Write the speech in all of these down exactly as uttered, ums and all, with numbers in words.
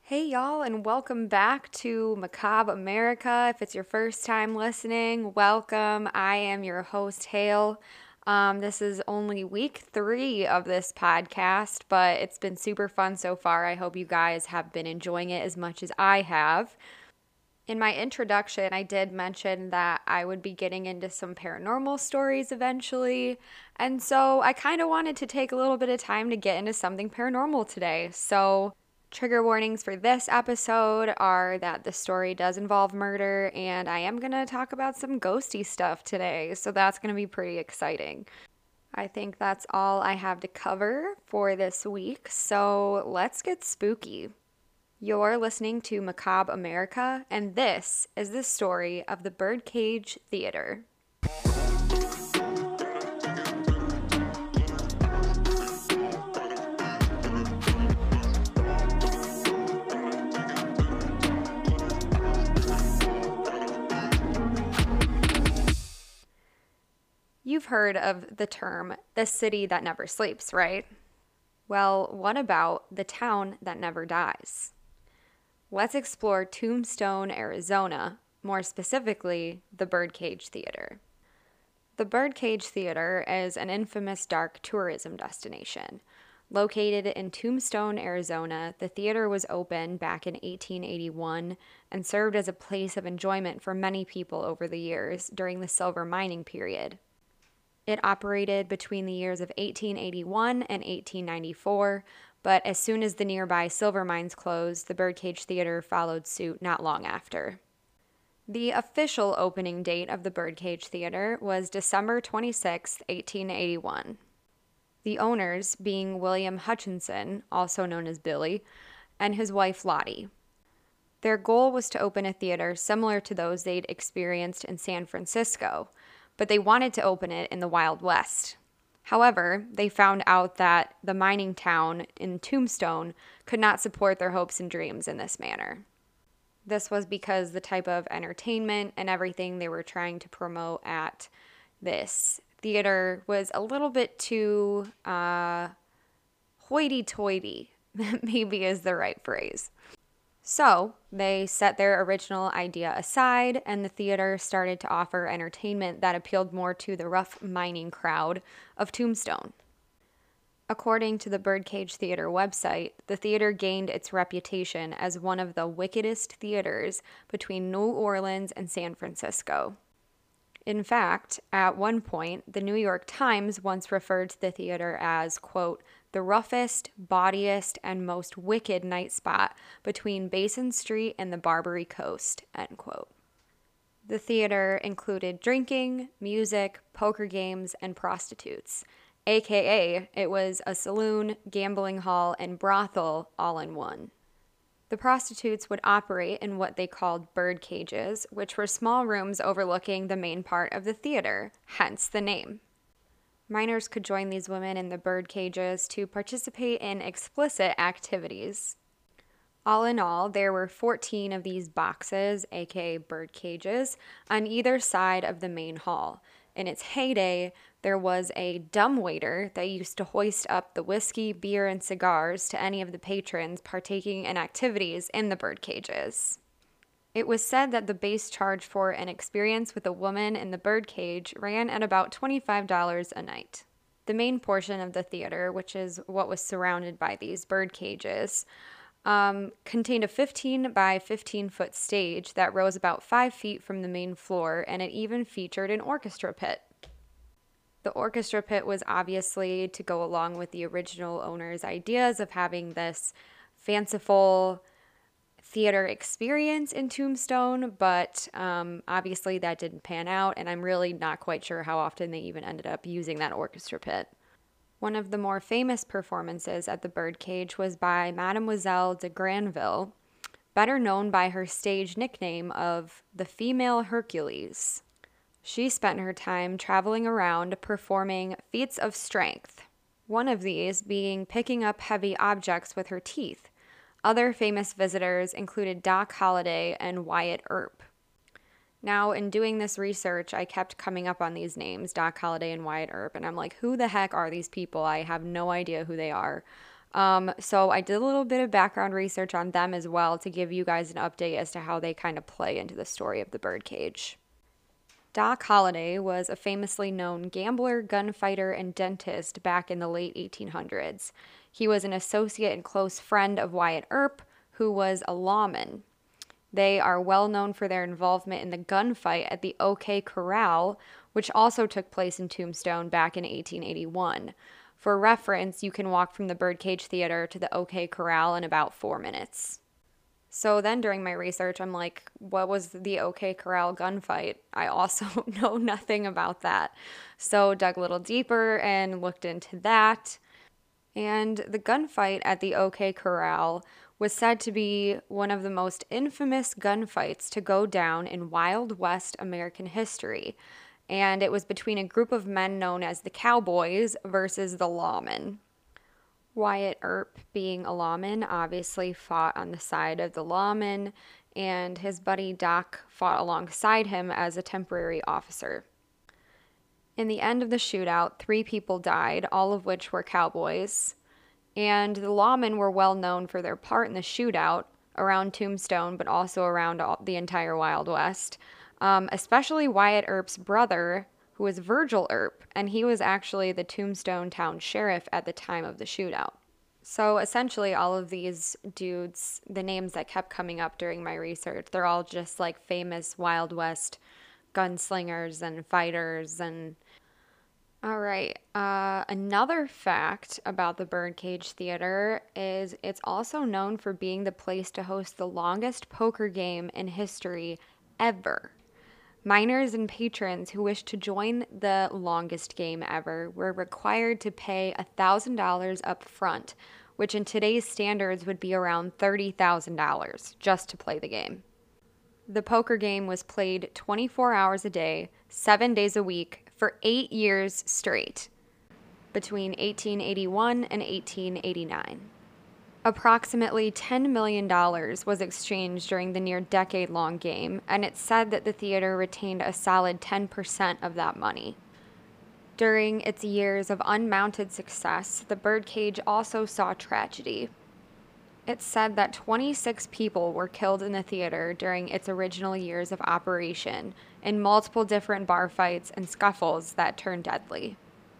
Hey, y'all, and welcome back to Macabre America. If it's your first time listening, welcome. I am your host, Hale. Um, this is only week three of this podcast, but it's been super fun so far. I hope you guys have been enjoying it as much as I have. In my introduction, I did mention that I would be getting into some paranormal stories eventually, and so I kind of wanted to take a little bit of time to get into something paranormal today. So, trigger warnings for this episode are that the story does involve murder, and I am going to talk about some ghosty stuff today, so that's going to be pretty exciting. I think that's all I have to cover for this week, so let's get spooky. You're listening to Macabre America, and this is the story of the Birdcage Theater. You've heard of the term, the city that never sleeps, right? Well, what about the town that never dies? Let's explore Tombstone, Arizona, more specifically, the Birdcage Theater. The Birdcage Theater is an infamous dark tourism destination. Located in Tombstone, Arizona, the theater was opened back in eighteen eighty-one and served as a place of enjoyment for many people over the years during the silver mining period. It operated between the years of eighteen eighty-one and eighteen ninety-four, but as soon as the nearby silver mines closed, the Birdcage Theater followed suit not long after. The official opening date of the Birdcage Theater was December twenty-sixth, eighteen eighty-one. The owners being William Hutchinson, also known as Billy, and his wife Lottie. Their goal was to open a theater similar to those they'd experienced in San Francisco, but they wanted to open it in the Wild West. However, they found out that the mining town in Tombstone could not support their hopes and dreams in this manner. This was because the type of entertainment and everything they were trying to promote at this theater was a little bit too uh, hoity-toity, maybe is the right phrase. So they set their original idea aside, and the theater started to offer entertainment that appealed more to the rough mining crowd of Tombstone. According to the Birdcage Theater website, the theater gained its reputation as one of the wickedest theaters between New Orleans and San Francisco. In fact, at one point, the New York Times once referred to the theater as, quote, the roughest, bawdiest, and most wicked night spot between Basin Street and the Barbary Coast, end quote. The theater included drinking, music, poker games, and prostitutes, aka it was a saloon, gambling hall, and brothel all in one. The prostitutes would operate in what they called bird cages, which were small rooms overlooking the main part of the theater, hence the name. Minors could join these women in the bird cages to participate in explicit activities. All in all, there were fourteen of these boxes, aka bird cages, on either side of the main hall. In its heyday, there was a dumbwaiter that used to hoist up the whiskey, beer, and cigars to any of the patrons partaking in activities in the bird cages. It was said that the base charge for an experience with a woman in the birdcage ran at about twenty-five dollars a night. The main portion of the theater, which is what was surrounded by these bird cages, um, contained a fifteen by fifteen foot stage that rose about five feet from the main floor, and it even featured an orchestra pit. The orchestra pit was obviously to go along with the original owner's ideas of having this fanciful theater experience in Tombstone, but um, obviously that didn't pan out, and I'm really not quite sure how often they even ended up using that orchestra pit. One of the more famous performances at the Birdcage was by Mademoiselle de Granville, better known by her stage nickname of the Female Hercules. She spent her time traveling around performing feats of strength, one of these being picking up heavy objects with her teeth. Other famous visitors included Doc Holliday and Wyatt Earp. Now, in doing this research, I kept coming up on these names, Doc Holliday and Wyatt Earp, and I'm like, who the heck are these people? I have no idea who they are. Um, so I did a little bit of background research on them as well to give you guys an update as to how they kind of play into the story of the birdcage. Doc Holliday was a famously known gambler, gunfighter, and dentist back in the late eighteen hundreds. He was an associate and close friend of Wyatt Earp, who was a lawman. They are well known for their involvement in the gunfight at the OK Corral, which also took place in Tombstone back in eighteen eighty-one. For reference, you can walk from the Birdcage Theater to the OK Corral in about four minutes. So then during my research, I'm like, what was the OK Corral gunfight? I also know nothing about that. So dug a little deeper and looked into that. And the gunfight at the OK Corral was said to be one of the most infamous gunfights to go down in Wild West American history. And it was between a group of men known as the Cowboys versus the Lawmen. Wyatt Earp, being a lawman, obviously fought on the side of the lawmen, and his buddy Doc fought alongside him as a temporary officer. In the end of the shootout, three people died, all of which were cowboys, and the lawmen were well known for their part in the shootout around Tombstone, but also around all, the entire Wild West. Um, especially Wyatt Earp's brother, who was Virgil Earp, and he was actually the Tombstone town sheriff at the time of the shootout. So essentially all of these dudes, the names that kept coming up during my research, they're all just like famous Wild West gunslingers and fighters. And all right, uh, another fact about the Birdcage Theater is it's also known for being the place to host the longest poker game in history ever. Minors and patrons who wished to join the longest game ever were required to pay one thousand dollars up front, which in today's standards would be around thirty thousand dollars just to play the game. The poker game was played twenty-four hours a day, seven days a week, for eight years straight, between eighteen eighty-one and eighteen eighty-nine. Approximately ten million dollars was exchanged during the near decade-long game, and it's said that the theater retained a solid ten percent of that money. During its years of unmounted success, the Birdcage also saw tragedy. It's said that twenty-six people were killed in the theater during its original years of operation, in multiple different bar fights and scuffles that turned deadly.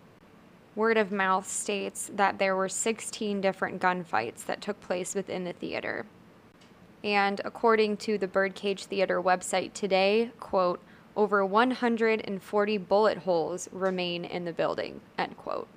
Word of mouth states that there were sixteen different gunfights that took place within the theater. And according to the Birdcage Theater website today, quote, over one hundred forty bullet holes remain in the building, end quote.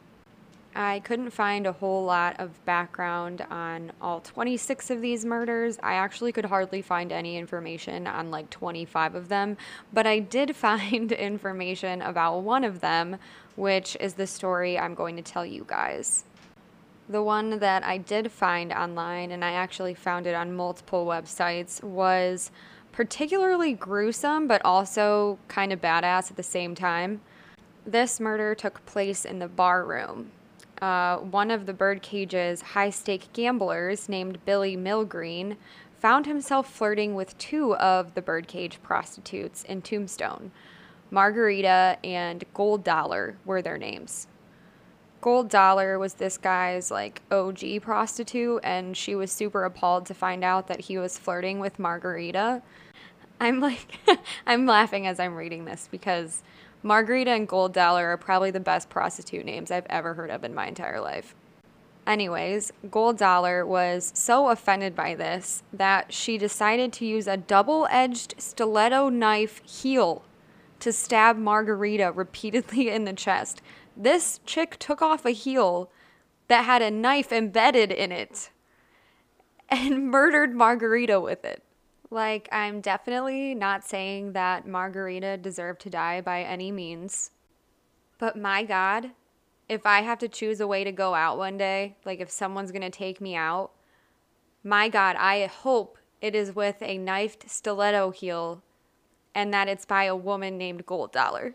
I couldn't find a whole lot of background on all twenty-six of these murders. I actually could hardly find any information on like twenty-five of them, but I did find information about one of them, which is the story I'm going to tell you guys. The one that I did find online, and I actually found it on multiple websites, was particularly gruesome, but also kind of badass at the same time. This murder took place in the bar room. Uh, one of the Birdcage's high-stake gamblers, named Billy Milgreen, found himself flirting with two of the Birdcage prostitutes in Tombstone. Margarita and Gold Dollar were their names. Gold Dollar was this guy's like O G prostitute, and she was super appalled to find out that he was flirting with Margarita. I'm like, I'm laughing as I'm reading this because Margarita and Gold Dollar are probably the best prostitute names I've ever heard of in my entire life. Anyways, Gold Dollar was so offended by this that she decided to use a double-edged stiletto knife heel to stab Margarita repeatedly in the chest. This chick took off a heel that had a knife embedded in it and murdered Margarita with it. Like, I'm definitely not saying that Margarita deserved to die by any means. But my God, if I have to choose a way to go out one day, like if someone's going to take me out, my God, I hope it is with a knifed stiletto heel and that it's by a woman named Gold Dollar.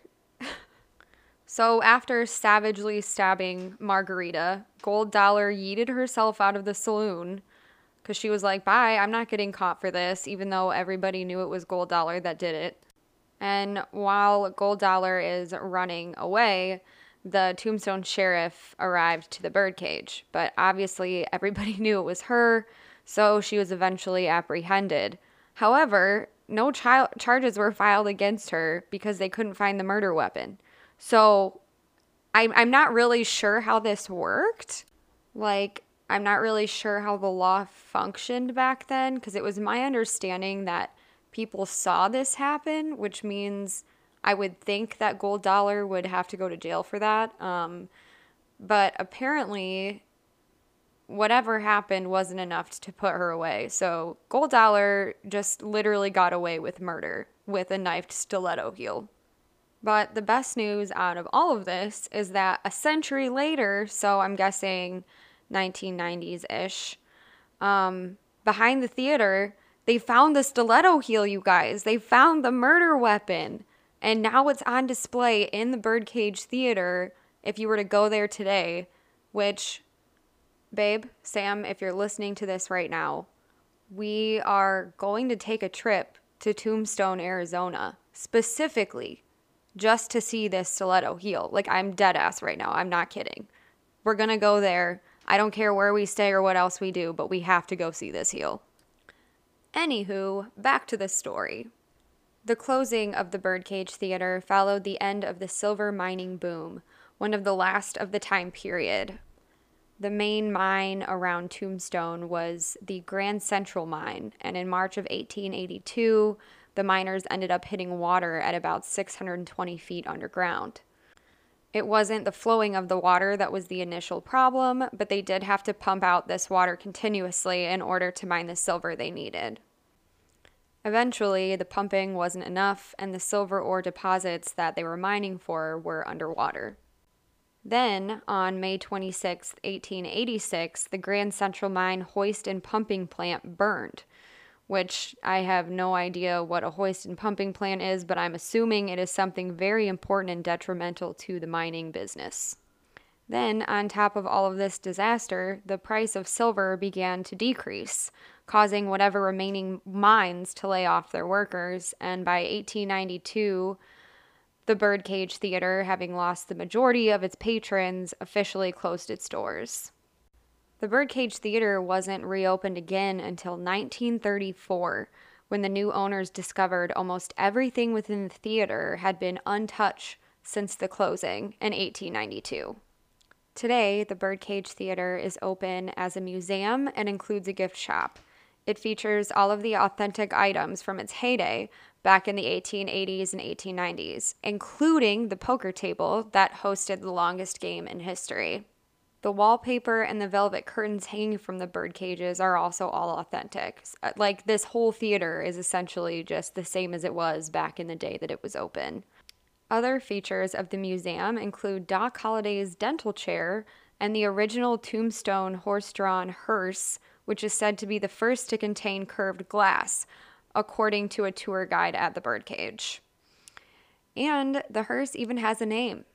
So after savagely stabbing Margarita, Gold Dollar yeeted herself out of the saloon because she was like, bye, I'm not getting caught for this, even though everybody knew it was Gold Dollar that did it. And while Gold Dollar is running away, the Tombstone sheriff arrived to the birdcage, but obviously everybody knew it was her, so she was eventually apprehended. However, no chi- charges were filed against her because they couldn't find the murder weapon. So I'm, I'm not really sure how this worked. Like, I'm not really sure how the law functioned back then, because it was my understanding that people saw this happen, which means I would think that Gold Dollar would have to go to jail for that. Um, but apparently, whatever happened wasn't enough to put her away. So Gold Dollar just literally got away with murder with a knifed stiletto heel. But the best news out of all of this is that a century later, so I'm guessing nineteen nineties-ish, um, behind the theater, they found the stiletto heel, you guys. They found the murder weapon. And now it's on display in the Birdcage Theater if you were to go there today, which, babe, Sam, if you're listening to this right now, we are going to take a trip to Tombstone, Arizona, specifically just to see this stiletto heel. Like, I'm dead ass right now. I'm not kidding. We're going to go there. I don't care where we stay or what else we do, but we have to go see this heel. Anywho, back to the story. The closing of the Birdcage Theater followed the end of the silver mining boom, one of the last of the time period. The main mine around Tombstone was the Grand Central Mine, and in March of eighteen eighty-two, the miners ended up hitting water at about six hundred twenty feet underground. It wasn't the flowing of the water that was the initial problem, but they did have to pump out this water continuously in order to mine the silver they needed. Eventually, the pumping wasn't enough, and the silver ore deposits that they were mining for were underwater. Then, on May twenty-sixth, eighteen eighty-six, the Grand Central Mine hoist and pumping plant burned, which I have no idea what a hoist and pumping plant is, but I'm assuming it is something very important and detrimental to the mining business. Then, on top of all of this disaster, the price of silver began to decrease, causing whatever remaining mines to lay off their workers, and by eighteen ninety-two, the Birdcage Theater, having lost the majority of its patrons, officially closed its doors. The Birdcage Theater wasn't reopened again until nineteen thirty-four, when the new owners discovered almost everything within the theater had been untouched since the closing in eighteen ninety-two. Today, the Birdcage Theater is open as a museum and includes a gift shop. It features all of the authentic items from its heyday back in the eighteen eighties and eighteen nineties, including the poker table that hosted the longest game in history. The wallpaper and the velvet curtains hanging from the bird cages are also all authentic. Like, this whole theater is essentially just the same as it was back in the day that it was open. Other features of the museum include Doc Holliday's dental chair and the original Tombstone horse-drawn hearse, which is said to be the first to contain curved glass, according to a tour guide at the Birdcage. And the hearse even has a name: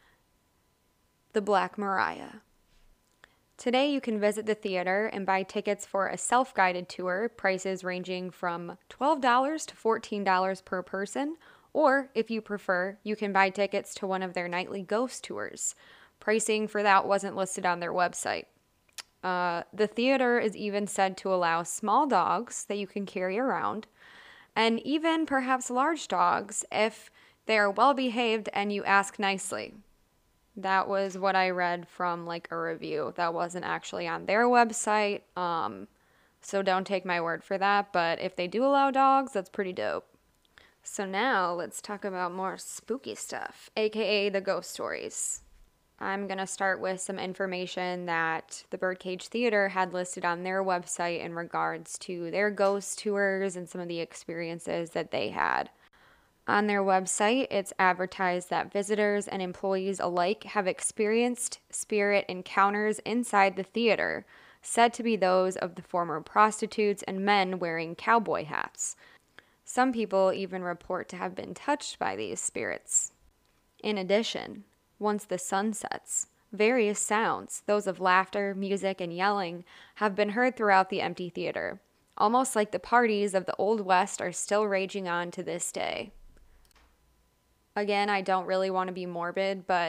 the Black Mariah. Today you can visit the theater and buy tickets for a self-guided tour, prices ranging from twelve dollars to fourteen dollars per person, or if you prefer, you can buy tickets to one of their nightly ghost tours. Pricing for that wasn't listed on their website. Uh, the theater is even said to allow small dogs that you can carry around, and even perhaps large dogs if they are well behaved and you ask nicely. That was what I read from like a review. That wasn't actually on their website, um, so don't take my word for that, but if they do allow dogs, that's pretty dope. So now let's talk about more spooky stuff, aka the ghost stories. I'm going to start with some information that the Birdcage Theater had listed on their website in regards to their ghost tours and some of the experiences that they had. On their website, it's advertised that visitors and employees alike have experienced spirit encounters inside the theater, said to be those of the former prostitutes and men wearing cowboy hats. Some people even report to have been touched by these spirits. In addition, once the sun sets, various sounds, those of laughter, music, and yelling, have been heard throughout the empty theater, almost like the parties of the Old West are still raging on to this day. Again, I don't really want to be morbid, but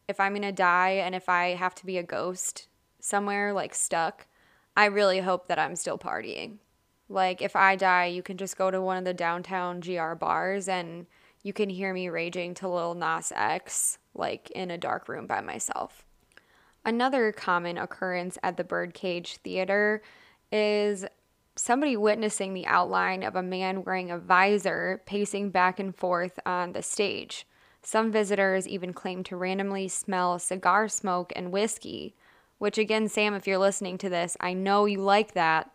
if I'm going to die and if I have to be a ghost somewhere, like stuck, I really hope that I'm still partying. Like, if I die, you can just go to one of the downtown G R bars and you can hear me raging to Lil Nas X, like in a dark room by myself. Another common occurrence at the Birdcage Theater is somebody witnessing the outline of a man wearing a visor pacing back and forth on the stage. Some visitors even claim to randomly smell cigar smoke and whiskey, which again, Sam, if you're listening to this, I know you like that.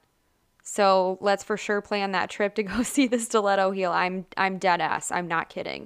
So let's for sure plan that trip to go see the Stiletto Heel. I'm I'm dead ass. I'm not kidding.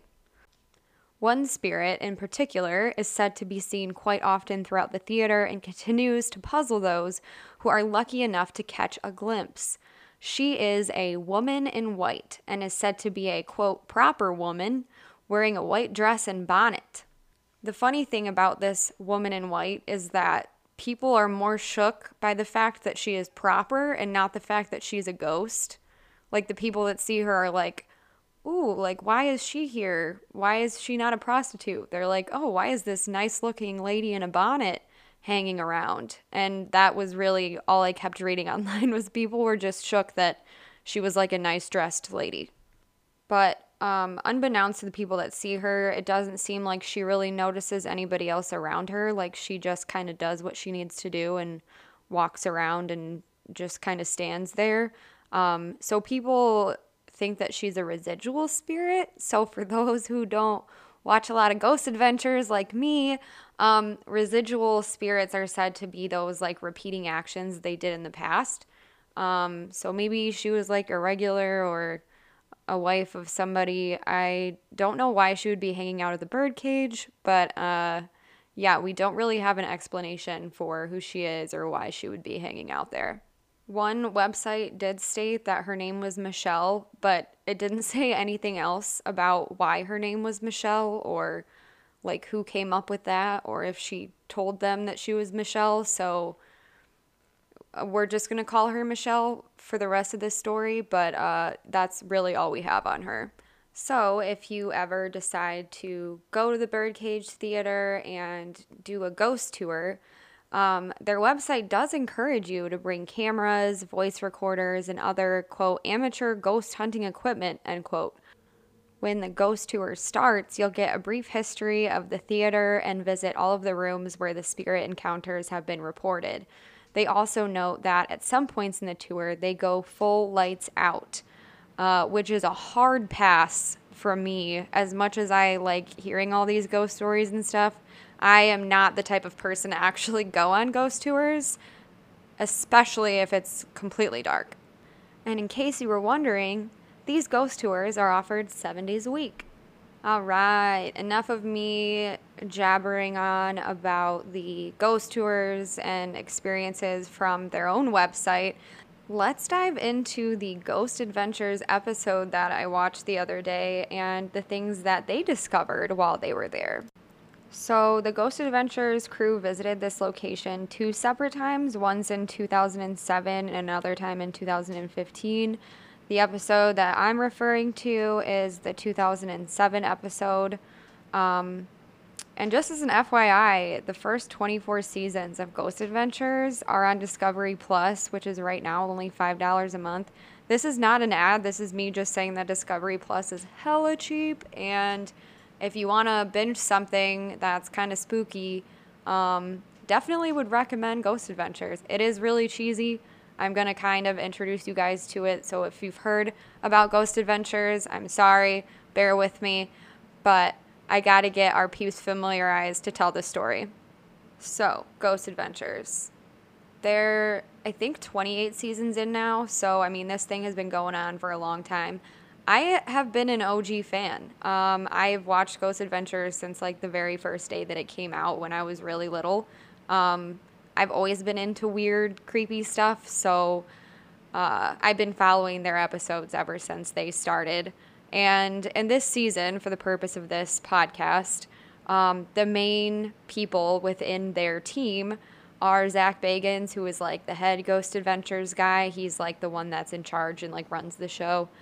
One spirit in particular is said to be seen quite often throughout the theater and continues to puzzle those who are lucky enough to catch a glimpse. She is a woman in white and is said to be a, quote, proper woman wearing a white dress and bonnet. The funny thing about this woman in white is that people are more shook by the fact that she is proper and not the fact that she's a ghost. Like, the people that see her are like, ooh, like, why is she here? Why is she not a prostitute? They're like, oh, why is this nice looking lady in a bonnet hanging around? And that was really all I kept reading online, was people were just shook that she was like a nice dressed lady. But um, unbeknownst to the people that see her, it doesn't seem like she really notices anybody else around her. Like, she just kind of does what she needs to do and walks around and just kind of stands there. Um, so people think that she's a residual spirit. So for those who don't watch a lot of Ghost Adventures like me, um, residual spirits are said to be those like repeating actions they did in the past. Um, so maybe she was like a regular or a wife of somebody. I don't know why she would be hanging out at the birdcage, but uh, yeah, we don't really have an explanation for who she is or why she would be hanging out there. One website did state that her name was Michelle, but it didn't say anything else about why her name was Michelle or like who came up with that or if she told them that she was Michelle. So we're just going to call her Michelle for the rest of this story, but uh, that's really all we have on her. So if you ever decide to go to the Birdcage Theater and do a ghost tour, Um, their website does encourage you to bring cameras, voice recorders, and other, quote, amateur ghost hunting equipment, end quote. When the ghost tour starts, you'll get a brief history of the theater and visit all of the rooms where the spirit encounters have been reported. They also note that at some points in the tour, they go full lights out, uh, which is a hard pass from me. As much as I like hearing all these ghost stories and stuff, I am not the type of person to actually go on ghost tours, especially if it's completely dark. And in case you were wondering, these ghost tours are offered seven days a week. All right, enough of me jabbering on about the ghost tours and experiences from their own website. Let's dive into the Ghost Adventures episode that I watched the other day and the things that they discovered while they were there. So the Ghost Adventures crew visited this location two separate times, once in two thousand seven and another time in two thousand fifteen. The episode that I'm referring to is the two thousand seven episode. Um, and just as an F Y I, the first twenty-four seasons of Ghost Adventures are on Discovery Plus, which is right now only five dollars a month. This is not an ad. This is me just saying that Discovery Plus is hella cheap, and if you want to binge something that's kind of spooky, um, definitely would recommend Ghost Adventures. It is really cheesy. I'm going to kind of introduce you guys to it. So if you've heard about Ghost Adventures, I'm sorry. Bear with me. But I got to get our peeps familiarized to tell the story. So, Ghost Adventures. They're, I think, twenty-eight seasons in now. So, I mean, this thing has been going on for a long time. I have been an O G fan. Um, I've watched Ghost Adventures since like the very first day that it came out when I was really little. Um, I've always been into weird, creepy stuff, so uh, I've been following their episodes ever since they started. And in this season, for the purpose of this podcast, um, the main people within their team are Zach Bagans, who is like the head Ghost Adventures guy. He's like the one that's in charge and like runs the show.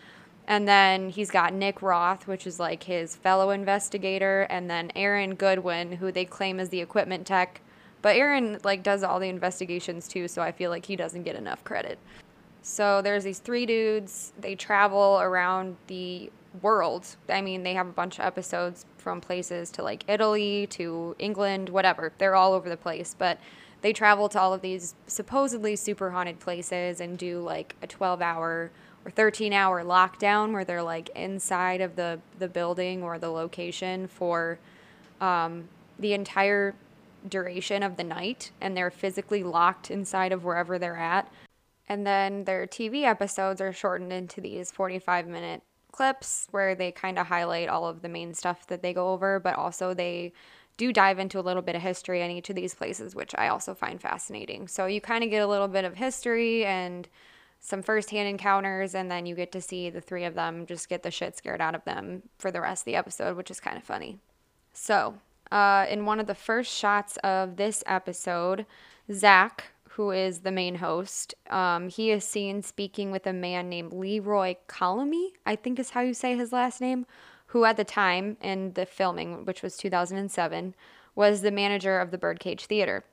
And then he's got Nick Roth, which is like his fellow investigator, and then Aaron Goodwin, who they claim is the equipment tech. But Aaron like does all the investigations too, so I feel like he doesn't get enough credit. So there's these three dudes. They travel around the world. I mean, they have a bunch of episodes from places to like Italy to England, whatever. They're all over the place, but they travel to all of these supposedly super haunted places and do like a twelve hour or thirteen hour lockdown where they're like inside of the, the building or the location for um, the entire duration of the night, and they're physically locked inside of wherever they're at. And then their T V episodes are shortened into these forty-five minute clips where they kind of highlight all of the main stuff that they go over, but also they do dive into a little bit of history on each of these places, which I also find fascinating. So you kind of get a little bit of history and some firsthand encounters, and then you get to see the three of them just get the shit scared out of them for the rest of the episode, which is kind of funny. So, uh, in one of the first shots of this episode, Zach, who is the main host, um, he is seen speaking with a man named Leroy Colomy, I think is how you say his last name, who at the time in the filming, which was two thousand seven, was the manager of the Birdcage Theater.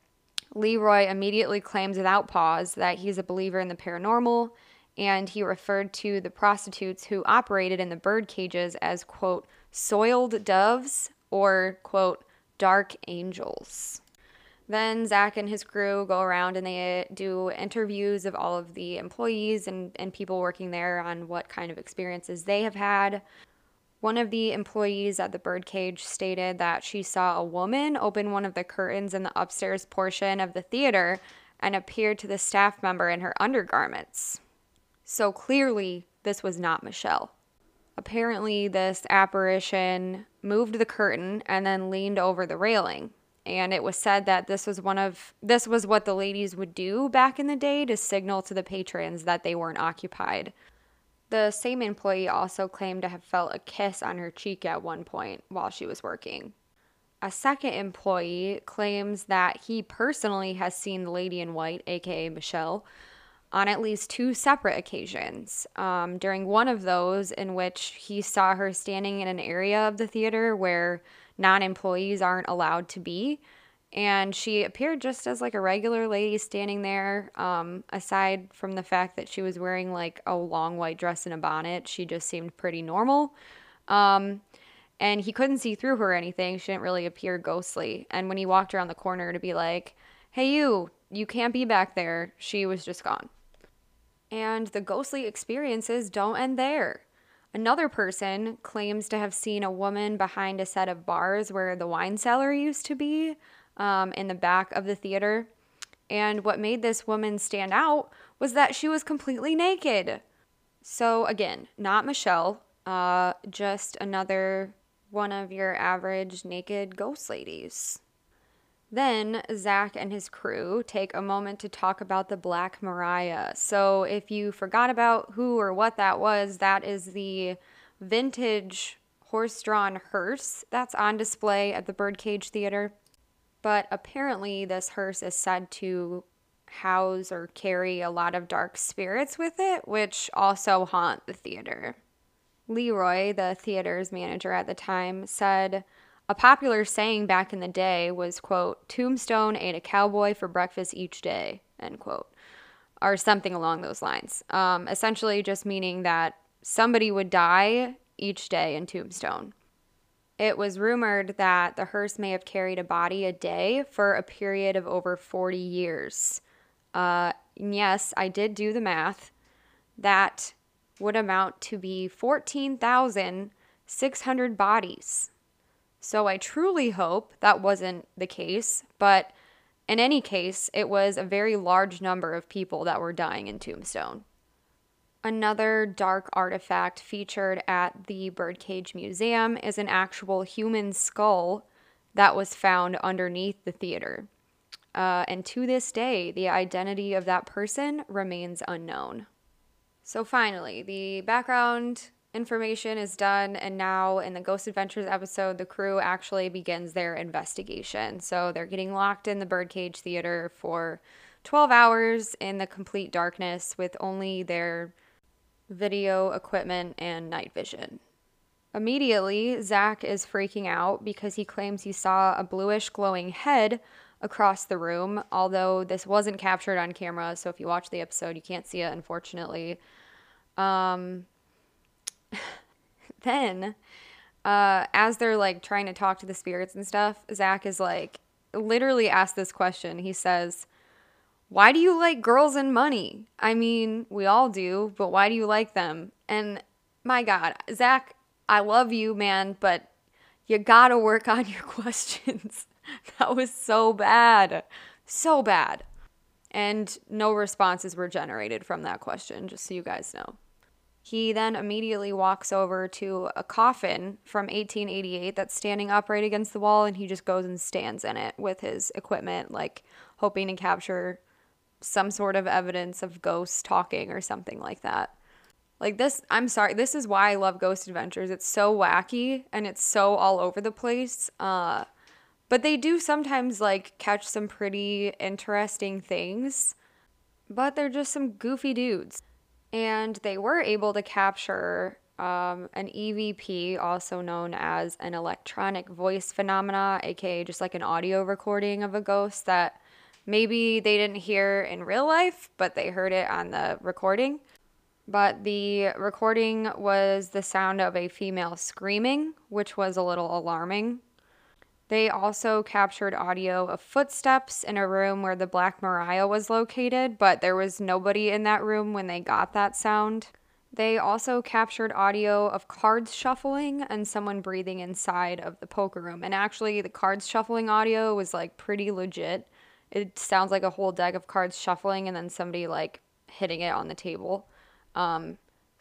Leroy immediately claims without pause that he's a believer in the paranormal, and he referred to the prostitutes who operated in the bird cages as, quote, soiled doves or, quote, dark angels. Then Zach and his crew go around and they do interviews of all of the employees and, and people working there on what kind of experiences they have had. One of the employees at the birdcage stated that she saw a woman open one of the curtains in the upstairs portion of the theater and appeared to the staff member in her undergarments. So clearly, this was not Michelle. Apparently, this apparition moved the curtain and then leaned over the railing. And it was said that this was one of this was what the ladies would do back in the day to signal to the patrons that they weren't occupied. The same employee also claimed to have felt a kiss on her cheek at one point while she was working. A second employee claims that he personally has seen the lady in white, aka Michelle, on at least two separate occasions. Um, during one of those in which he saw her standing in an area of the theater where non-employees aren't allowed to be, and she appeared just as like a regular lady standing there. Um, aside from the fact that she was wearing like a long white dress and a bonnet, she just seemed pretty normal. Um, and he couldn't see through her or anything. She didn't really appear ghostly. And when he walked around the corner to be like, hey, you, you can't be back there, she was just gone. And the ghostly experiences don't end there. Another person claims to have seen a woman behind a set of bars where the wine cellar used to be, um, in the back of the theater. And what made this woman stand out was that she was completely naked. So again, not Michelle, uh, just another one of your average naked ghost ladies. Then Zach and his crew take a moment to talk about the Black Mariah. So if you forgot about who or what that was, that is the vintage horse-drawn hearse that's on display at the Birdcage Theater. But apparently this hearse is said to house or carry a lot of dark spirits with it, which also haunt the theater. Leroy, the theater's manager at the time, said a popular saying back in the day was, quote, Tombstone ate a cowboy for breakfast each day, end quote, or something along those lines. Um, essentially just meaning that somebody would die each day in Tombstone. It was rumored that the hearse may have carried a body a day for a period of over forty years. Uh, yes, I did do the math. That would amount to be fourteen thousand six hundred bodies. So I truly hope that wasn't the case, but in any case, it was a very large number of people that were dying in Tombstone. Another dark artifact featured at the Birdcage Museum is an actual human skull that was found underneath the theater. Uh, and to this day, the identity of that person remains unknown. So finally, the background information is done, and now in the Ghost Adventures episode, the crew actually begins their investigation. So they're getting locked in the Birdcage Theater for twelve hours in the complete darkness with only their video equipment, and night vision. Immediately, Zach is freaking out because he claims he saw a bluish glowing head across the room, although this wasn't captured on camera, so if you watch the episode, you can't see it, unfortunately. Um, then, uh, as they're like trying to talk to the spirits and stuff, Zach is like, literally asked this question. He says, "Why do you like girls and money? I mean, we all do, but why do you like them?" And my God, Zach, I love you, man, but you gotta work on your questions. That was so bad. So bad. And no responses were generated from that question, just so you guys know. He then immediately walks over to a coffin from eighteen eighty-eight that's standing upright against the wall, and he just goes and stands in it with his equipment, like hoping to capture some sort of evidence of ghosts talking or something like that. Like this, I'm sorry, this is why I love Ghost Adventures. It's so wacky and it's so all over the place. Uh, but they do sometimes like catch some pretty interesting things, but they're just some goofy dudes. And they were able to capture um, an E V P, also known as an electronic voice phenomena, aka just like an audio recording of a ghost that maybe they didn't hear in real life, but they heard it on the recording. But the recording was the sound of a female screaming, which was a little alarming. They also captured audio of footsteps in a room where the Black Maria was located, but there was nobody in that room when they got that sound. They also captured audio of cards shuffling and someone breathing inside of the poker room. And actually, the cards shuffling audio was like pretty legit. It sounds like a whole deck of cards shuffling and then somebody like hitting it on the table. Um,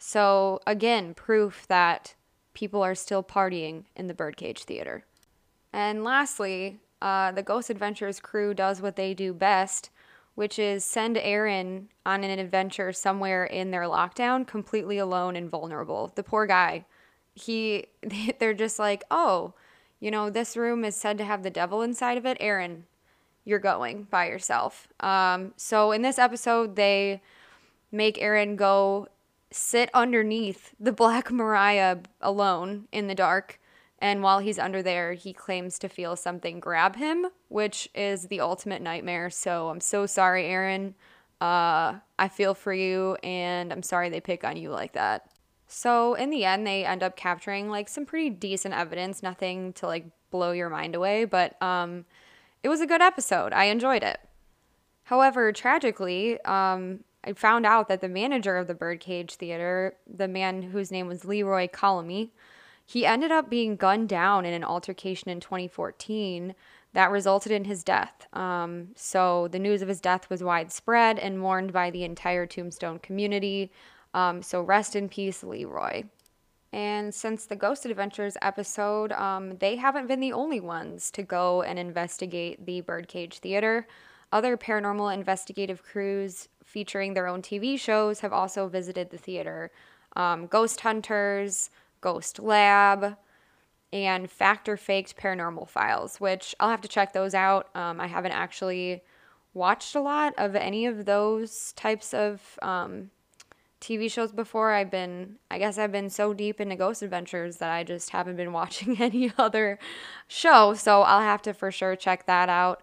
so again, proof that people are still partying in the Birdcage Theater. And lastly, uh, the Ghost Adventures crew does what they do best, which is send Aaron on an adventure somewhere in their lockdown, completely alone and vulnerable. The poor guy, he, they're just like, oh, you know, this room is said to have the devil inside of it. Aaron, you're going by yourself. Um, so in this episode, they make Aaron go sit underneath the Black Maria alone in the dark. And while he's under there, he claims to feel something grab him, which is the ultimate nightmare. So I'm so sorry, Aaron. Uh, I feel for you, and I'm sorry they pick on you like that. So in the end, they end up capturing like some pretty decent evidence, nothing to like blow your mind away, but um, it was a good episode. I enjoyed it. However, tragically, um, I found out that the manager of the Birdcage Theater, the man whose name was Leroy Colamy, he ended up being gunned down in an altercation in twenty fourteen that resulted in his death. Um, so the news of his death was widespread and mourned by the entire Tombstone community. Um, so rest in peace, Leroy. And since the Ghost Adventures episode, um, they haven't been the only ones to go and investigate the Birdcage Theater. Other paranormal investigative crews featuring their own T V shows have also visited the theater. Um, Ghost Hunters, Ghost Lab, and Fact or Faked Paranormal Files, which I'll have to check those out. Um, I haven't actually watched a lot of any of those types of um, T V shows before. I've been, I guess I've been so deep into Ghost Adventures that I just haven't been watching any other show, so I'll have to for sure check that out.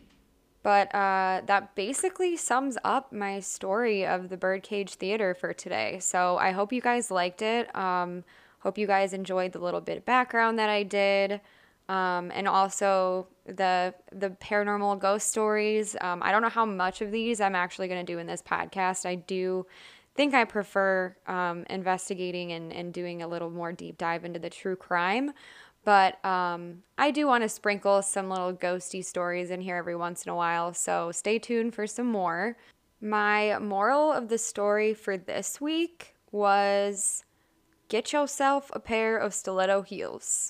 But uh, that basically sums up my story of the Birdcage Theater for today. So I hope you guys liked it. Um, hope you guys enjoyed the little bit of background that I did. Um, and also the the paranormal ghost stories. Um, I don't know how much of these I'm actually going to do in this podcast. I do think I prefer um, investigating and, and doing a little more deep dive into the true crime. But um, I do want to sprinkle some little ghosty stories in here every once in a while, so stay tuned for some more. My moral of the story for this week was get yourself a pair of stiletto heels.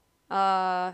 Uh,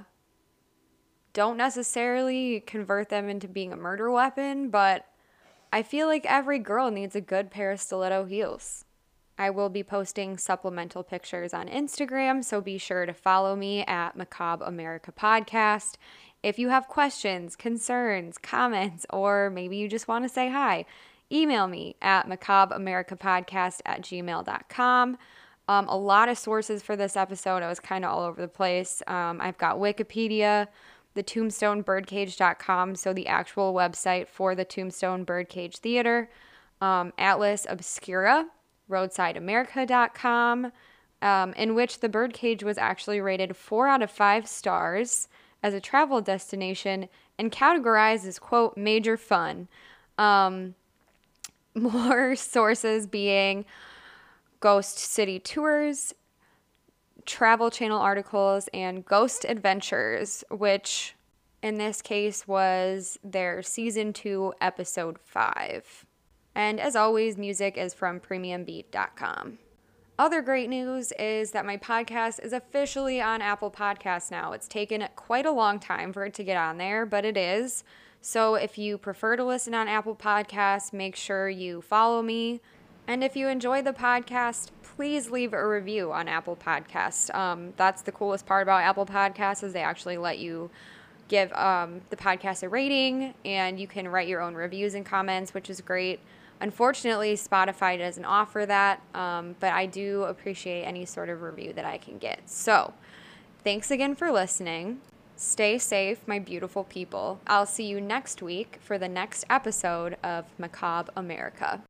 don't necessarily convert them into being a murder weapon, but I feel like every girl needs a good pair of stiletto heels. I will be posting supplemental pictures on Instagram, so be sure to follow me at Macabre America Podcast. If you have questions, concerns, comments, or maybe you just want to say hi, email me at macabreamericapodcast at gmail dot com. Um, a lot of sources for this episode. I was kind of all over the place. Um, I've got Wikipedia, the tombstone birdcage dot com, so the actual website for the Tombstone Birdcage Theater, um, Atlas Obscura, roadside america dot com, um, in which the birdcage was actually rated four out of five stars as a travel destination and categorized as, quote, major fun. Um, more sources being Ghost City Tours, Travel Channel articles, and Ghost Adventures, which in this case was their season two, episode five. And as always, music is from premium beat dot com. Other great news is that my podcast is officially on Apple Podcasts now. It's taken quite a long time for it to get on there, but it is. So if you prefer to listen on Apple Podcasts, make sure you follow me. And if you enjoy the podcast, please leave a review on Apple Podcasts. Um, that's the coolest part about Apple Podcasts is they actually let you give um, the podcast a rating, and you can write your own reviews and comments, which is great. Unfortunately, Spotify doesn't offer that, um, but I do appreciate any sort of review that I can get. So, thanks again for listening. Stay safe, my beautiful people. I'll see you next week for the next episode of Macabre America.